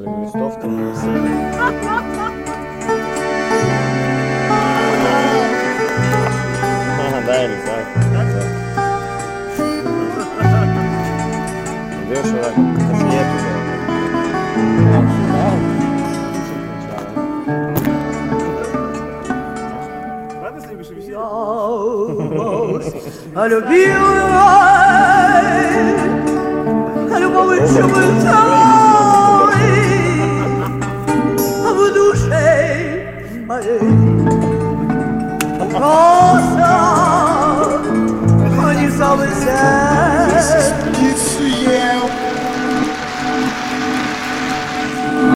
Листовки не носили. Дай рюкзак. Дивишся, так, кафету. А любил а любовь а в душе моей просто пронесал бы сердце.